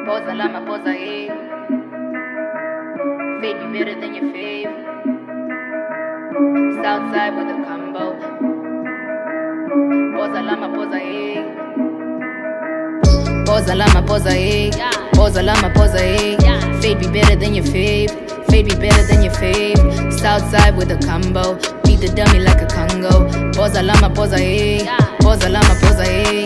Posa lama, posa aí. Fade be better than your fave. Southside with a combo. Posa lama, posa aí. Posa lama, posa aí. Posa lama, posa aí. Fade be better than your fave. Fade be better than your fave. Southside with a combo. Beat the dummy like a Congo. Posa lama, posa aí. Posa lama, posa aí.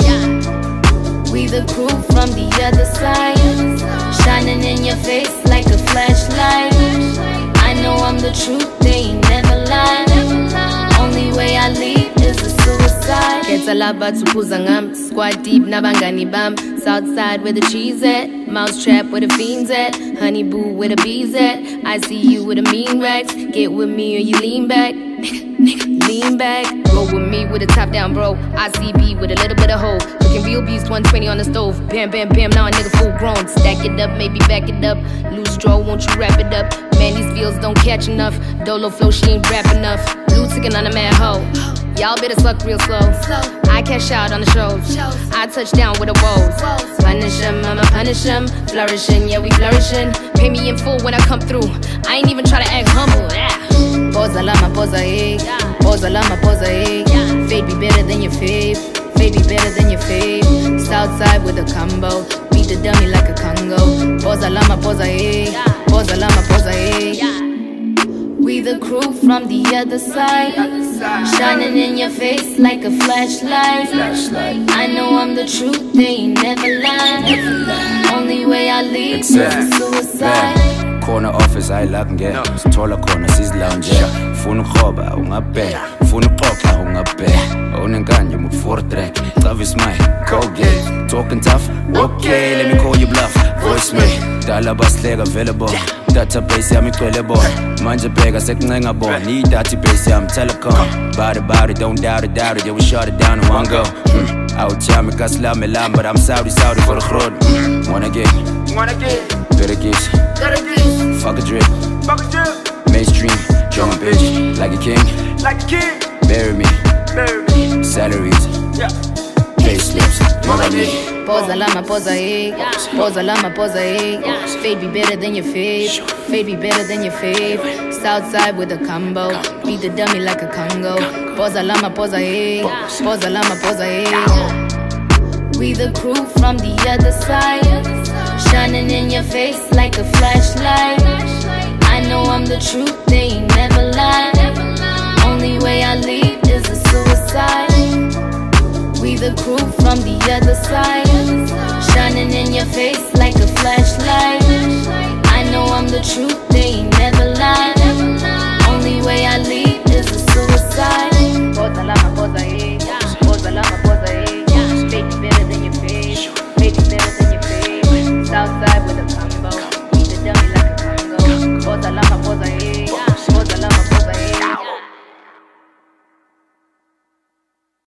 We the crew from the other side, shining in your face like a flashlight. I know I'm the truth, they ain't never lied. Only way I leave is a suicide. Gets a lot but to squad deep, nabangani bam. Southside where the cheese at, mousetrap where the fiends at, honey boo where the bees at. I see you with a mean racks, get with me or you lean back. Nigga, lean back. Roll with me with a top down, bro. ICB with a little bit of hope. Cooking real beast, 120 on the stove. Bam, bam, bam, now a nigga full grown. Stack it up, maybe back it up. Loose straw, won't you wrap it up? Man, these feels don't catch enough. Dolo flow, she ain't rap enough. Blue ticking on a mad hoe. Y'all better suck real slow. I cash out on the shows. I touch down with the woes. Punish them, I'ma punish them. Flourishing, yeah, we flourishing. Pay me in full when I come through. I ain't even try to act humble. Posa lama, posa aí. Posa lama, posa aí. Fade be better than your fave. Fade be better than your fave. Southside with a combo. Beat the dummy like a Congo. Posa lama, posa aí. Posa lama, posa aí. We the crew from the other side, shining in your face like a flashlight. I know I'm the truth, they ain't never lied. Only way I leave is a suicide. Corner office ayilakungena sithola khona sizilounge ufuna ukhoba ungabheka ufuna uxoxa ungabheka awunenkanje mu 4 track Xavi smile Colgate talking tough okay let me call you bluff voicemail dala basihleka vele bona database yami igcwele bona manje bheka sekuncenga bona i-database yami telecom body don't doubt it yeah we shut it down in one go out yami kasilame lam but I'm sorry for the grot wanna get better gifts fuck a drip mainstream drum bitch like a king bury me salaries payslips money. Posa lama, posa aí. Posa lama, posa aí. Fade be better than your fave. Fade be better than your fave. Southside with a combo. Beat the dummy like a Congo. Posa lama, posa aí. Posa lama, posa aí. We the crew from the other side, shining in your face like a flashlight. I know I'm the truth, they ain't never lied. Only way I leave is a suicide. We the crew from the other side, shining in your face like